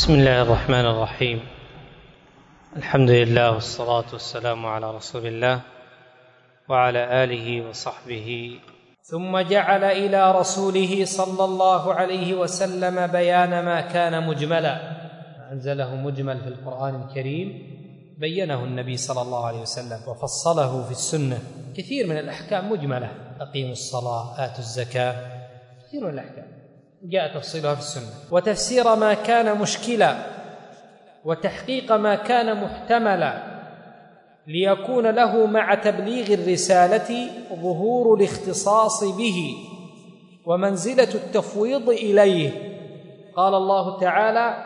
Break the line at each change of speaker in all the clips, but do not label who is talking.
بسم الله الرحمن الرحيم. الحمد لله والصلاة والسلام على رسول الله وعلى آله وصحبه.
ثم جعل إلى رسوله صلى الله عليه وسلم بيان ما كان مجملا، أنزله مجمل في القرآن الكريم بينه النبي صلى الله عليه وسلم وفصله في السنة. كثير من الأحكام مجملة، أقيموا الصلاة، آتوا الزكاة، كثير من الأحكام جاء تفصيلها في السنة. وتفسير ما كان مشكلا وتحقيق ما كان محتملا ليكون له مع تبليغ الرسالة ظهور الاختصاص به ومنزلة التفويض إليه. قال الله تعالى: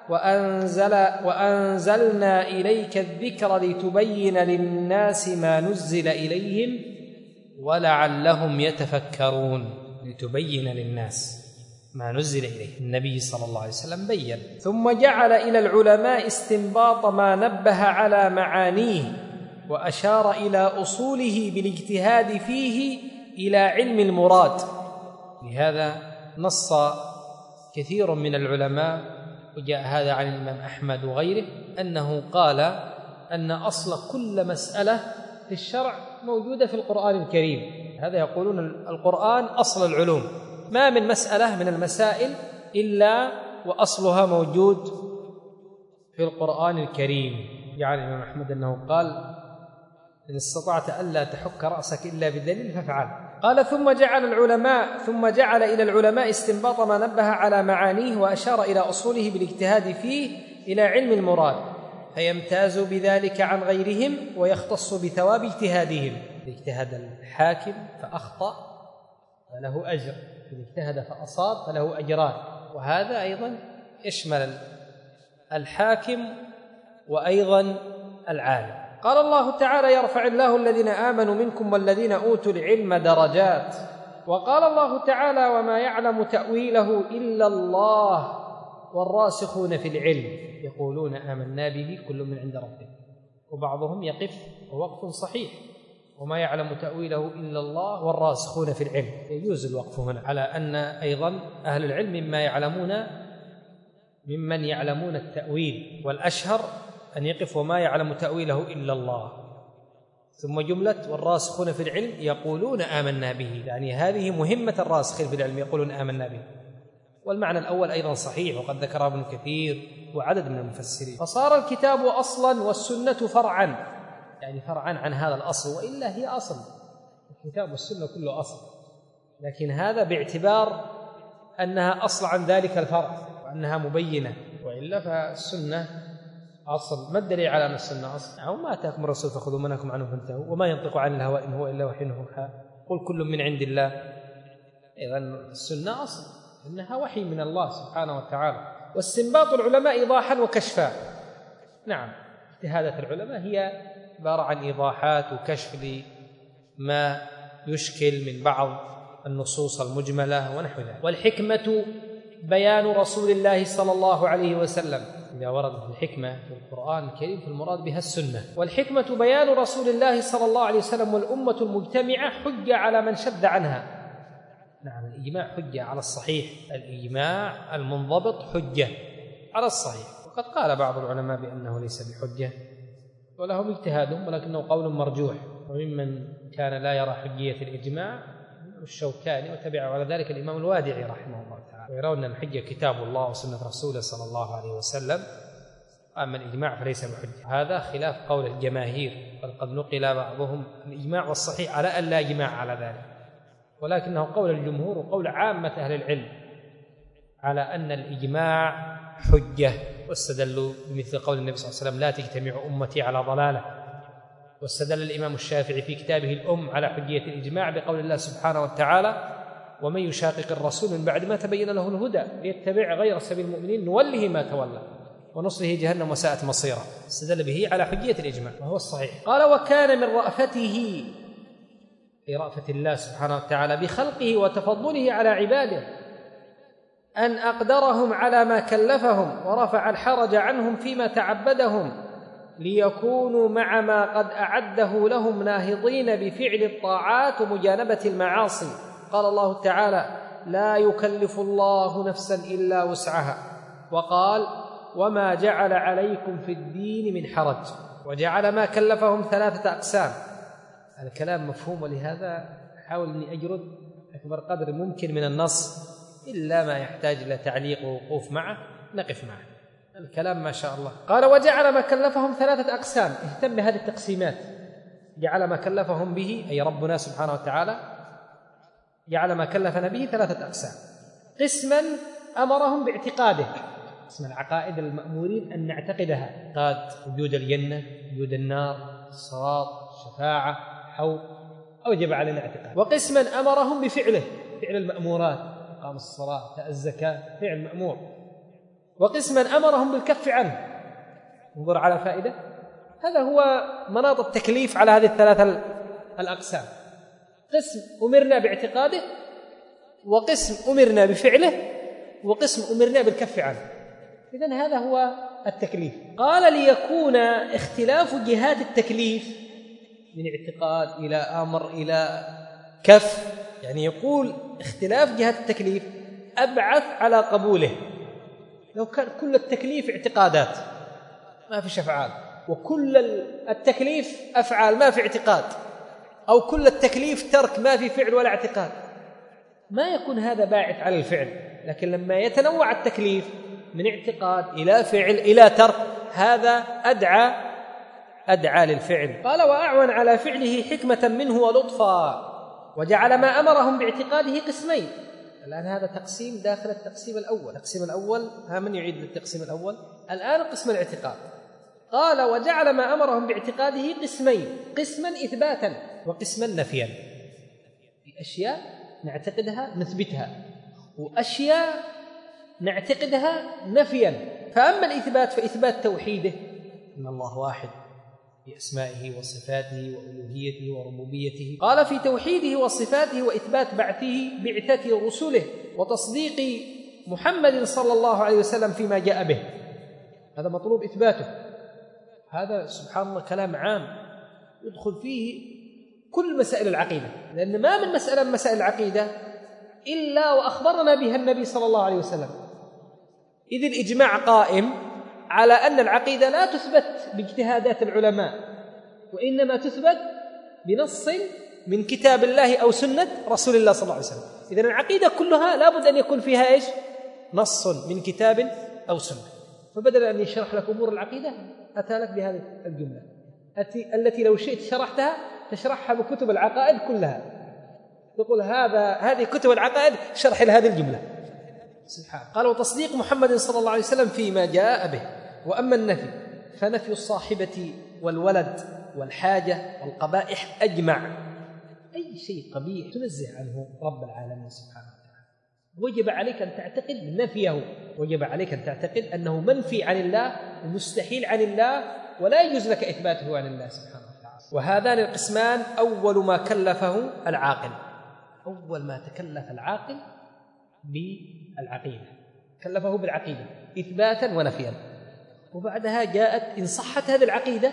وأنزلنا إليك الذكر لتبين للناس ما نزل إليهم ولعلهم يتفكرون. لتبين للناس ما نزل إليه، النبي صلى الله عليه وسلم بين. ثم جعل إلى العلماء استنباط ما نبه على معانيه وأشار إلى أصوله بالاجتهاد فيه إلى علم المراد. لهذا نص كثير من العلماء، وجاء هذا عن الإمام أحمد وغيره، أنه قال أن أصل كل مسألة في الشرع موجودة في القرآن الكريم. هذا يقولون القرآن أصل العلوم، ما من مسألة من المسائل إلا وأصلها موجود في القرآن الكريم. يعني الإمام أحمد أنه قال: إن استطعت ألا تحك رأسك إلا بدليل فافعل. قال: ثم جعل إلى العلماء استنباط ما نبه على معانيه وأشار إلى أصوله بالاجتهاد فيه إلى علم المراد، فيمتاز بذلك عن غيرهم ويختص بثواب اجتهادهم. اجتهد الحاكم فأخطأ فله أجر، إن اجتهد فأصاب فله أجران. وهذا أيضا يشمل الحاكم وأيضا العالم. قال الله تعالى: يرفع الله الذين آمنوا منكم والذين أوتوا العلم درجات. وقال الله تعالى: وما يعلم تأويله إلا الله والراسخون في العلم يقولون آمنا به كل من عند ربنا. وبعضهم يقف ووقف صحيح: وما يعلم تأويله إلا الله والراسخون في العلم. يجوز الوقف هنا على أن أيضا أهل العلم ممن يعلمون التأويل، والأشهر أن يقف وما يعلم تأويله إلا الله، ثم جملة والراسخون في العلم يقولون آمنا به، يعني هذه مهمة الراسخين في العلم، يقولون آمنا به. والمعنى الأول أيضا صحيح، وقد ذكره ابن كثير وعدد من المفسرين. فصار الكتاب أصلا والسنة فرعا، يعني فرعا عن هذا الأصل، وإلا هي أصل. الكتاب والسنة كله أصل، لكن هذا باعتبار أنها أصل عن ذلك الفرع وأنها مبينة، وإلا فالسنة أصل. ما الدليل على أن السنة أصل؟ أو ما أتاكم الرسول فخذوا ما نهاكم عنه فانتهوا وما ينطق عن الهوى إن هو إلا وحي يوحى قل كل من عند الله. إذن السنة أصل، إنها وحي من الله سبحانه وتعالى. واستنباط العلماء إيضاحا وكشفا. نعم، اجتهادات العلماء هي عبارة عن إيضاحات وكشف لما يشكل من بعض النصوص المجملة ونحو ذلك. والحكمة بيان رسول الله صلى الله عليه وسلم. إذا وردت الحكمة في القرآن الكريم فالمراد بها السنة. والحكمة بيان رسول الله صلى الله عليه وسلم والأمة المجتمعة حجة على من شد عنها. نعم، الإجماع حجة على الصحيح، الإجماع المنضبط حجة على الصحيح. وقد قال بعض العلماء بأنه ليس بحجة ولهم اجتهادهم، ولكنه قول مرجوح. وممن كان لا يرى حجية الإجماع الشوكاني، وتبع على ذلك الإمام الوادعي رحمه الله تعالى، ويرون أن الحجة كتاب الله وسنة رسوله صلى الله عليه وسلم، أما الإجماع فليس بحجة. هذا خلاف قول الجماهير، بل قد نقل بعضهم الإجماع والصحيح على أن لا إجماع على ذلك، ولكنه قول الجمهور وقول عامة أهل العلم على أن الإجماع حجة. واستدلوا بمثل قول النبي صلى الله عليه وسلم: لا تجتمع أمتي على ضلالة. واستدل الإمام الشافعي في كتابه الأم على حجية الإجماع بقول الله سبحانه وتعالى: ومن يشاقق الرسول من بعد ما تبين له الهدى ليتبع غير سبيل المؤمنين نوله ما تولى ونصله جهنم وساءت مصيرا. استدل به على حجية الإجماع وهو الصحيح. قال: وكان من رأفته، في رأفة الله سبحانه وتعالى بخلقه وتفضله على عباده، أن أقدرهم على ما كلفهم ورفع الحرج عنهم فيما تعبدهم، ليكونوا مع ما قد أعده لهم ناهضين بفعل الطاعات ومجانبة المعاصي. قال الله تعالى: لا يكلف الله نفسا إلا وسعها. وقال: وما جعل عليكم في الدين من حرج، وجعل ما كلفهم 3 أقسام. الكلام مفهوم، ولهذا حاول أني أجرد أكبر قدر ممكن من النص، إلا ما يحتاج إلى تعليق ووقوف معه نقف معه. الكلام ما شاء الله. قال وجعل ما كلفهم 3 أقسام. اهتم بهذه التقسيمات. جعل ما كلفهم به أي ربنا سبحانه وتعالى جعل ما كلفنا به 3 أقسام. قسما أمرهم باعتقاده، اسم العقائد المأمورين أن نعتقدها، اعتقاد وجود الجنة، وجود النار، الصراط، الشفاعة، حوض، أوجب علينا اعتقاد. وقسما أمرهم بفعله، فعل المأمورات، إقام الصلاة، إيتاء الزكاة، فعل مأمور. وقسما أمرهم بالكف عنه. انظر على فائدة، هذا هو مناط التكليف على هذه ال3 الأقسام. قسم أمرنا باعتقاده، وقسم أمرنا بفعله، وقسم أمرنا بالكف عنه. إذن هذا هو التكليف. قال ليكون اختلاف جهات التكليف من اعتقاد إلى أمر إلى كف، يعني يقول اختلاف جهات التكليف أبعث على قبوله. لو كان كل التكليف اعتقادات ما في أفعال، وكل التكليف أفعال ما في اعتقاد، أو كل التكليف ترك ما في فعل ولا اعتقاد، ما يكون هذا باعث على الفعل. لكن لما يتنوع التكليف من اعتقاد إلى فعل إلى ترك، هذا أدعى للفعل. قال وأعون على فعله حكمة منه ولطفا، وجعل ما أمرهم باعتقاده قسمين. الآن هذا تقسيم داخل التقسيم الأول. التقسيم الأول، من يعيد للتقسيم الأول؟ الآن قسم الاعتقاد. قال وجعل ما أمرهم باعتقاده قسمين، قسما إثباتا وقسما نفيا. أشياء نعتقدها نثبتها، وأشياء نعتقدها نفيا. فأما الإثبات فإثبات توحيده، إن الله واحد بأسمائه وصفاته وألوهيته وربوبيته. قال في توحيده وصفاته وإثبات بعثة رسله وتصديق محمد صلى الله عليه وسلم فيما جاء به، هذا مطلوب إثباته. هذا سبحان الله كلام عام يدخل فيه كل مسائل العقيدة، لأن ما من مسألة من مسائل العقيدة إلا وأخبرنا بها النبي صلى الله عليه وسلم. إذ الإجماع قائم على أن العقيدة لا تثبت باجتهادات العلماء، وإنما تثبت بنص من كتاب الله أو سنة رسول الله صلى الله عليه وسلم. إذن العقيدة كلها لابد أن يكون فيها إيش؟ نص من كتاب أو سنة. فبدل أن يشرح لك أمور العقيدة أتى لك بهذه الجملة التي لو شئت شرحتها تشرحها بكتب العقائد كلها، تقول هذه كتب العقائد شرح لهذه الجملة. سبحان. قال وتصديق محمد صلى الله عليه وسلم فيما جاء به. وأما النفي فنفي الصاحبة والولد والحاجة والقبائح أجمع، أي شيء قبيح تنزه عنه رب العالمين سبحانه وتعالى. وجب عليك أن تعتقد نفيه، وجب عليك أن تعتقد أنه منفي عن الله ومستحيل عن الله، ولا يجوز لك إثباته عن الله سبحانه وتعالى. وهذان القسمان أول ما كلفه العاقل، أول ما تكلف العاقل بالعقيدة، كلفه بالعقيدة إثباتا ونفيا. وبعدها جاءت إن صحت هذه العقيدة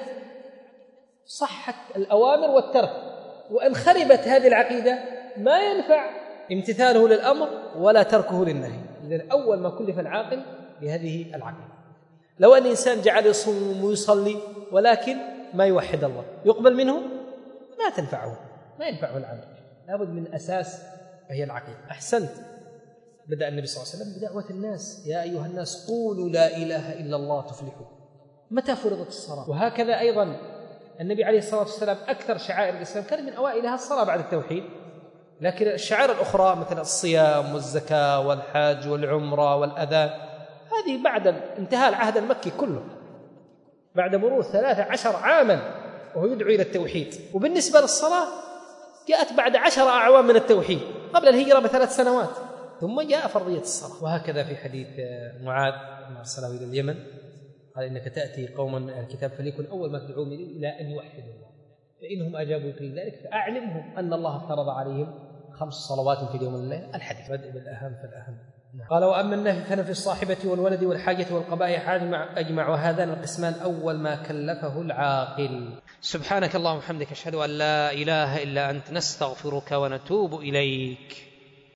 صحت الأوامر والترك، وإن خربت هذه العقيدة ما ينفع امتثاله للأمر ولا تركه للنهي. إذن أول ما كلف العاقل بهذه العقيدة. لو أن إنسان جعل يصوم ويصلي ولكن ما يوحد الله، يقبل منه؟ ما تنفعه، ما ينفعه العمل. لابد من أساس وهي العقيدة. أحسنت. بدأ النبي صلى الله عليه وسلم بدعوة الناس، يا أيها الناس قولوا لا إله إلا الله تفلحوا. متى فرضت الصلاة؟ وهكذا أيضا النبي عليه الصلاة والسلام أكثر شعائر الإسلام كان من أوائلها الصلاة بعد التوحيد، لكن الشعائر الأخرى مثل الصيام والزكاة والحج والعمرة والأذان هذه بعد انتهاء العهد المكي كله، بعد مرور 13 عاما وهو يدعو إلى التوحيد. وبالنسبة للصلاة جاءت بعد 10 أعوام من التوحيد قبل الهجرة ب3 سنوات، ثم جاء فرضية الصلاة. وهكذا في حديث معاذ لما أرسله إلى اليمن قال إنك تأتي قوما من الكتاب فليكن أول ما تدعوهم إلى أن يوحدوا الله، فإنهم أجابوا لذلك فأعلمهم أن الله افترض عليهم 5 صلوات في اليوم والليلة. الحديث بدء بالأهم فالأهم. قال وأما النفي فنفي الصاحبة والولد والحاجة والقبائح أجمع، وهذان القسمان أول ما كلفه العاقل. سبحانك اللهم وبحمدك أشهد أن لا إله إلا أنت نستغفرك ونتوب إليك.